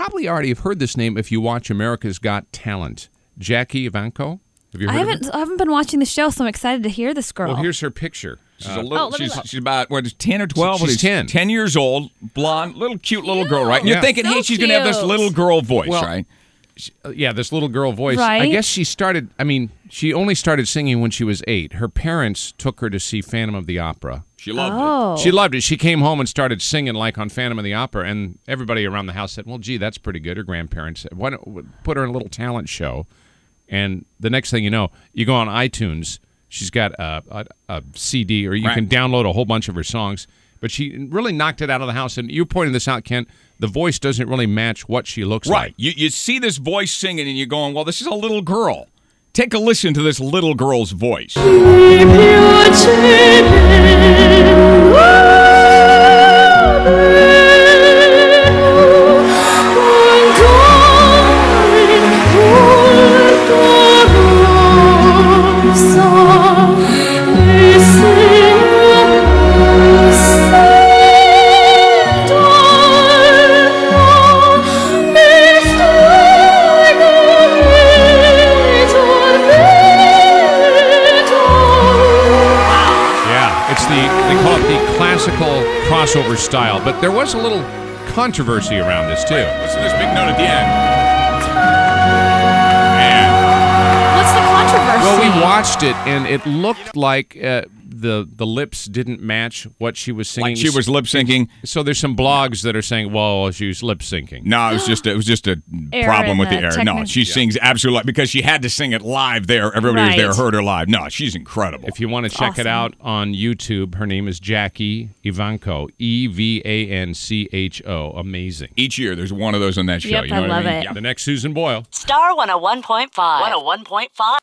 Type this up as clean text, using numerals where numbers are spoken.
probably already have heard this name if you watch America's Got Talent. Jackie Evancho. Have you heard of her? I haven't been watching the show, so I'm excited to hear this girl. Well, here's her picture. She's a little. She's about 10 or 12. She's 10. 10 years old, blonde, little cute little girl, right? And you're thinking, So hey, she's gonna have this cute. little girl voice, right? Yeah, this little girl voice. Right. I guess she only started singing when she was 8. Her parents took her to see Phantom of the Opera. She loved it. She loved it. She came home and started singing like on Phantom of the Opera, and everybody around the house said, well, gee, that's pretty good. Her grandparents said, why don't put her in a little talent show? And the next thing you know, you go on iTunes, she's got a CD, or you can download a whole bunch of her songs. But she really knocked it out of the house. And you pointed this out, Kent. The voice doesn't really match what she looks like. Right. You see this voice singing, and you're going, well, this is a little girl. Take a listen to this little girl's voice. They call it the classical crossover style, but there was a little controversy around this, too. Listen to this big note at the end. What's the controversy? Well, we watched it, and it looked like the lips didn't match what she was singing. Like she was lip syncing. So there's some blogs that are saying, well, she was lip syncing. No, it was just a problem with the air. No, she sings absolutely, because she had to sing it live there. Everybody was there, heard her live. No, she's incredible. If you want to check it out on YouTube, her name is Jackie Evancho, Evancho. Amazing. Each year there's one of those on that show. Yep, you know I love what I mean? it. Yeah. The next Susan Boyle. Star 101.5. 101.5.